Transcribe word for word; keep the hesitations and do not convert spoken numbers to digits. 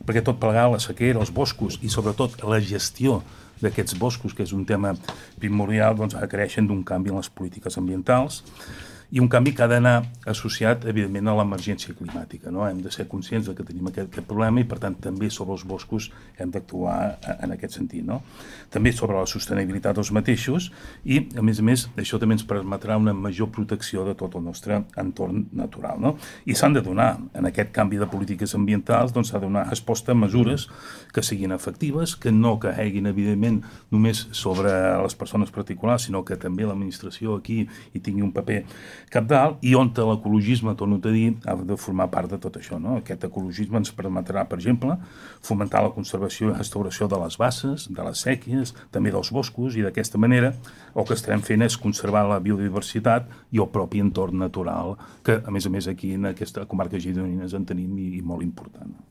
perquè tot plegat, la sequera, els boscos i sobretot la gestió d'aquests boscos, que és un tema primordial, doncs requereixen d'un canvi en les polítiques ambientals i un canvi que ha d'anar associat, evidentment, a l'emergència climàtica. No? Hem de ser conscients de que tenim aquest, aquest problema i, per tant, també sobre els boscos hem d'actuar en aquest sentit. No? També sobre la sostenibilitat dels mateixos i, a més a més, això també ens permetrà una major protecció de tot el nostre entorn natural. No? I s'han de donar, en aquest canvi de polítiques ambientals, doncs s'ha de donar resposta a mesures que siguin efectives, que no caiguin, evidentment, només sobre les persones particulars, sinó que també l'administració aquí hi tingui un paper cabdal i on l'ecologisme, torno a dir, ha de formar part de tot això. No? Aquest ecologisme ens permetrà, per exemple, fomentar la conservació i restauració de les basses, de les sèquies, també dels boscos, i d'aquesta manera el que estarem fent és conservar la biodiversitat i el propi entorn natural, que, a més a més, aquí en aquesta comarca gironines en tenim i, i molt important.